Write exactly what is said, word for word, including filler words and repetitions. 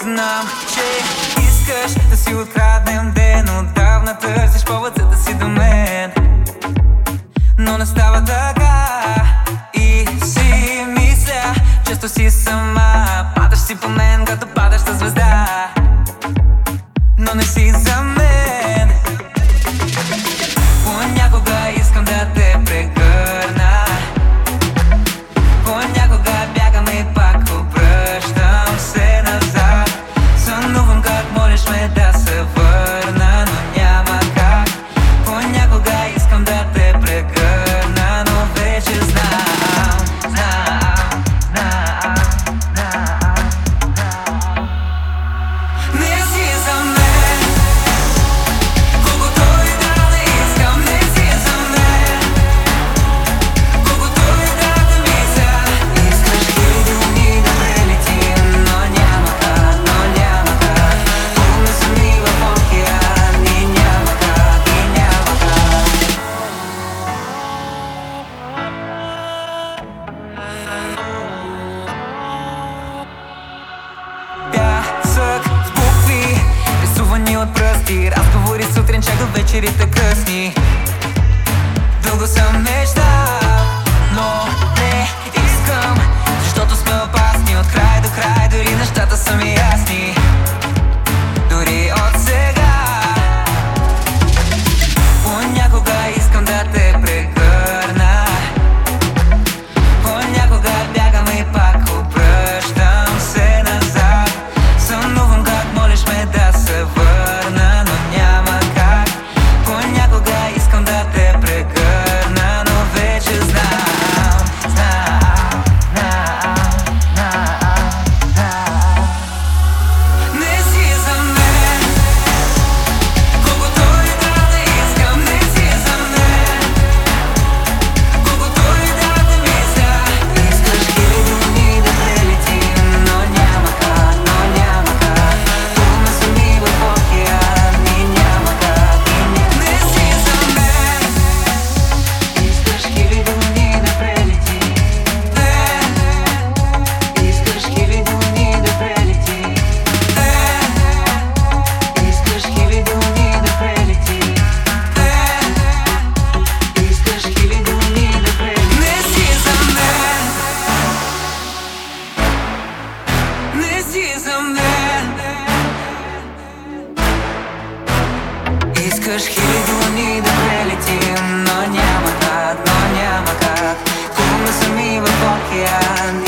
Знам, че искаш да си откраднем ден. Отдавна търсиш повод, за да си до мен, но не става така. И си мисля, често си сама. Падаш си по мен, като падаща звезда, но не си за мен. Понякога искам да те прегърна, понякога бягам и пак обръщам се назад. Сънувам как молиш ме да се върна, но няма как. Понякога искам да те прегърна, но вече знам, знам, знам, знам. Не си за мен, колкото и да не искам. Не си за мен, колкото и да те мисля. Искаш хиляди луни да прелетим, но няма как, но няма как. Умни сами в океан и няма как, и няма как. Пясък с букви, рисувани от пръсти, разговори сутрин чак до вечерите късни. Дълго съм мечтал, но не искам, защото сме опасни. От край до край дори нещата са ми ясни, дори от сега. Понякога искам да те прегърна, понякога бягам и пак обръщам се назад. Сънувам как молиш ме да се върна, но няма как. Понякога искам да те прегърна, но вече знам, знам, знам, знам, знам. Не си за мен, колкото и да не искам. Не си за мен, колкото и да те мисля. Искаш хиляди луни да прелетим, но няма как, но няма как. Умни сами в океан и няма как, и няма. Не си за мен, искаш хиляди луни да прелетим. Не, искаш хиляди луни да прелетим. Не, искаш хиляди луни да прелетим. Не, искаш хиляди луни да прелетим. Не си за мен, не си за мен. Искаш хиляди луни да прелетим, но няма как, но няма как. Умни сами в океан